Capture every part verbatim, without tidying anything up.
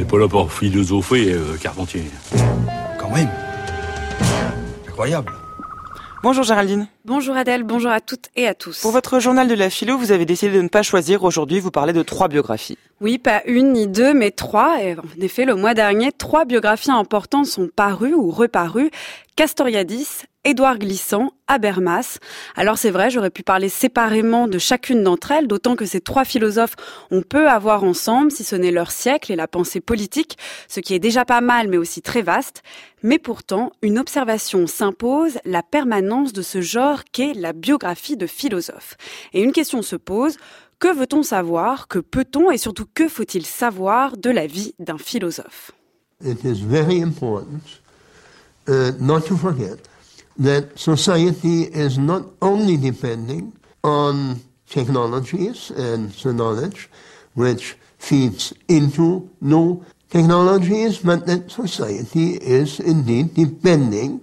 pas là pour philosopher, euh, Carpentier. Quand même. Incroyable. Bonjour Géraldine. Bonjour Adèle, bonjour à toutes et à tous. Pour votre journal de la philo, vous avez décidé de ne pas choisir. Aujourd'hui, vous parlez de trois biographies. Oui, pas une ni deux, mais trois. Et en effet, le mois dernier, trois biographies importantes sont parues ou reparues. Castoriadis, Édouard Glissant, Habermas. Alors c'est vrai, j'aurais pu parler séparément de chacune d'entre elles, d'autant que ces trois philosophes, on peut avoir ensemble, si ce n'est leur siècle et la pensée politique, ce qui est déjà pas mal, mais aussi très vaste. Mais pourtant, une observation s'impose, la permanence de ce genre qu'est la biographie de philosophe. Et une question se pose, que veut-on savoir, que peut-on et surtout que faut-il savoir de la vie d'un philosophe ? It is very important uh, not to forget that society is not only depending on technologies and the knowledge which feeds into new technologies, but that society is indeed depending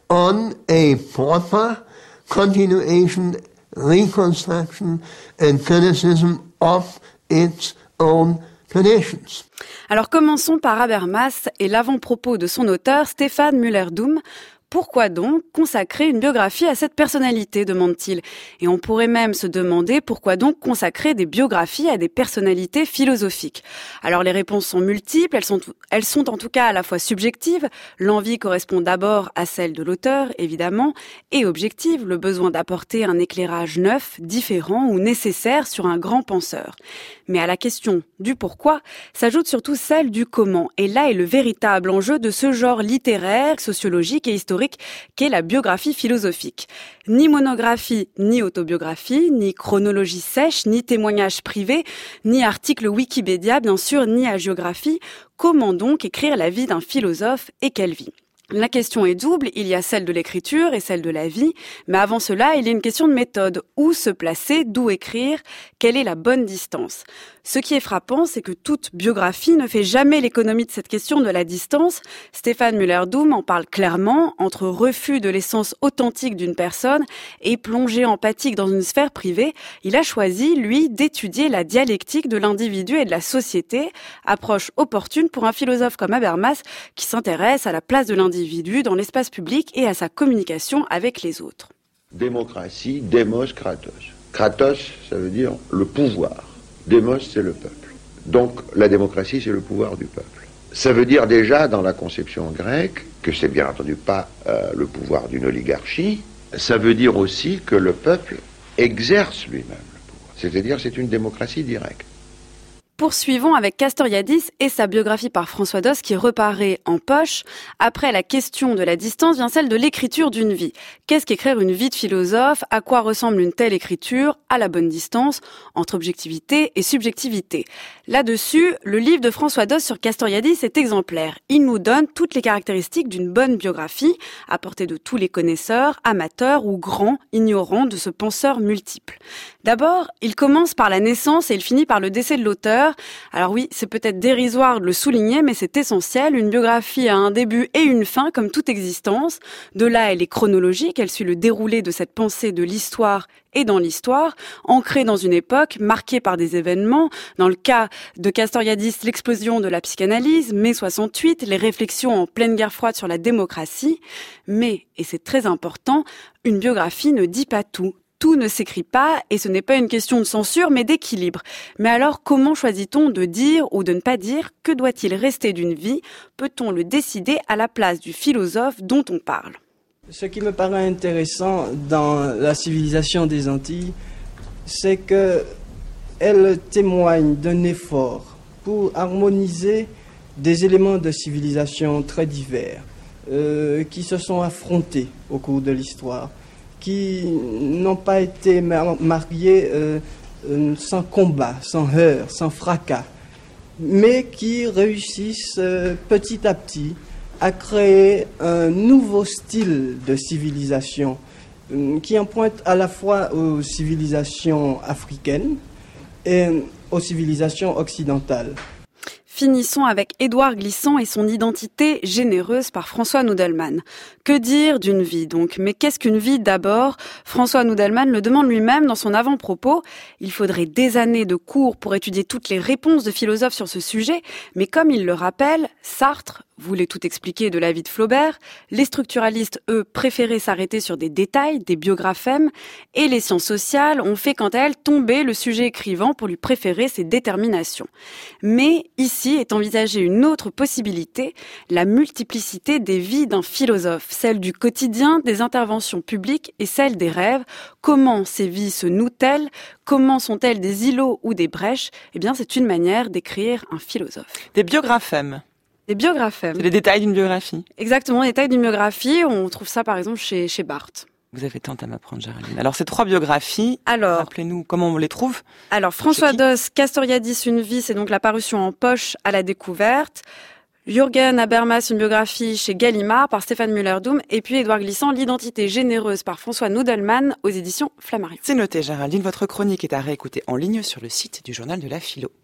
on a proper continuation, reconstruction and criticism of its own traditions. Alors commençons par Habermas et l'avant-propos de son auteur Stéphane Müller-Dum. Pourquoi donc consacrer une biographie à cette personnalité, demande-t-il. Et on pourrait même se demander pourquoi donc consacrer des biographies à des personnalités philosophiques. Alors les réponses sont multiples, elles sont, elles sont en tout cas à la fois subjectives, l'envie correspond d'abord à celle de l'auteur, évidemment, et objective, le besoin d'apporter un éclairage neuf, différent ou nécessaire sur un grand penseur. Mais à la question du pourquoi s'ajoute surtout celle du comment. Et là est le véritable enjeu de ce genre littéraire, sociologique et historique qu'est la biographie philosophique. Ni monographie, ni autobiographie, ni chronologie sèche, ni témoignage privé, ni article Wikipédia, bien sûr, ni hagiographie. Comment donc écrire la vie d'un philosophe et quelle vie ? La question est double, il y a celle de l'écriture et celle de la vie, mais avant cela, il y a une question de méthode. Où se placer, d'où écrire, quelle est la bonne distance ? Ce qui est frappant, c'est que toute biographie ne fait jamais l'économie de cette question de la distance. Stéphane Müller-Dum en parle clairement, entre refus de l'essence authentique d'une personne et plongée empathique dans une sphère privée. Il a choisi, lui, d'étudier la dialectique de l'individu et de la société, approche opportune pour un philosophe comme Habermas qui s'intéresse à la place de l'individu dans l'espace public et à sa communication avec les autres. Démocratie, démos, kratos. Kratos, ça veut dire le pouvoir. Démos, c'est le peuple. Donc, la démocratie, c'est le pouvoir du peuple. Ça veut dire déjà, dans la conception grecque, que c'est bien entendu pas euh, le pouvoir d'une oligarchie. Ça veut dire aussi que le peuple exerce lui-même le pouvoir. C'est-à-dire, c'est une démocratie directe. Poursuivons avec Castoriadis et sa biographie par François Doss qui reparaît en poche. Après la question de la distance vient celle de l'écriture d'une vie. Qu'est-ce qu'écrire une vie de philosophe ? À quoi ressemble une telle écriture ? À la bonne distance entre objectivité et subjectivité. Là-dessus, le livre de François Doss sur Castoriadis est exemplaire. Il nous donne toutes les caractéristiques d'une bonne biographie, à portée de tous les connaisseurs, amateurs ou grands, ignorants de ce penseur multiple. D'abord, il commence par la naissance et il finit par le décès de l'auteur. Alors oui, c'est peut-être dérisoire de le souligner, mais c'est essentiel. Une biographie a un début et une fin, comme toute existence. De là, elle est chronologique, elle suit le déroulé de cette pensée de l'histoire et dans l'histoire, ancrée dans une époque, marquée par des événements. Dans le cas de Castoriadis, l'explosion de la psychanalyse, mai soixante-huit, les réflexions en pleine guerre froide sur la démocratie. Mais, et c'est très important, une biographie ne dit pas tout. Tout ne s'écrit pas et ce n'est pas une question de censure mais d'équilibre. Mais alors comment choisit-on de dire ou de ne pas dire ? Que doit-il rester d'une vie ? Peut-on le décider à la place du philosophe dont on parle ? Ce qui me paraît intéressant dans la civilisation des Antilles, c'est qu'elle témoigne d'un effort pour harmoniser des éléments de civilisation très divers euh, qui se sont affrontés au cours de l'histoire, qui n'ont pas été mariés euh, euh, sans combat, sans heurts, sans fracas, mais qui réussissent euh, petit à petit à créer un nouveau style de civilisation euh, qui emprunte à la fois aux civilisations africaines et aux civilisations occidentales. finissons avec Édouard Glissant et son identité généreuse par François Noodleman. Que dire d'une vie donc? Mais qu'est-ce qu'une vie d'abord? François Noodleman le demande lui-même dans son avant-propos. Il faudrait des années de cours pour étudier toutes les réponses de philosophes sur ce sujet, mais comme il le rappelle, Sartre voulait tout expliquer de la vie de Flaubert, les structuralistes, eux, préféraient s'arrêter sur des détails, des biographèmes, et les sciences sociales ont fait quant à elles tomber le sujet écrivant pour lui préférer ses déterminations. Mais ici est envisagée une autre possibilité, la multiplicité des vies d'un philosophe, celle du quotidien, des interventions publiques et celle des rêves. Comment ces vies se nouent-elles? Comment sont-elles des îlots ou des brèches? Eh bien, c'est une manière d'écrire un philosophe. Des biographèmes. Des biographèmes. C'est les détails d'une biographie. Exactement, les détails d'une biographie. On trouve ça par exemple chez, chez Barthes. Vous avez tant à m'apprendre, Géraldine. Alors, ces trois biographies, alors, rappelez-nous comment on les trouve. Alors, François Doss, Castoriadis, une vie, c'est donc la parution en poche à la découverte. Jürgen Habermas, une biographie chez Gallimard par Stéphane Muller-Doum. Et puis Édouard Glissant, l'identité généreuse par François Noodleman aux éditions Flammarion. C'est noté, Géraldine. Votre chronique est à réécouter en ligne sur le site du Journal de la Philo.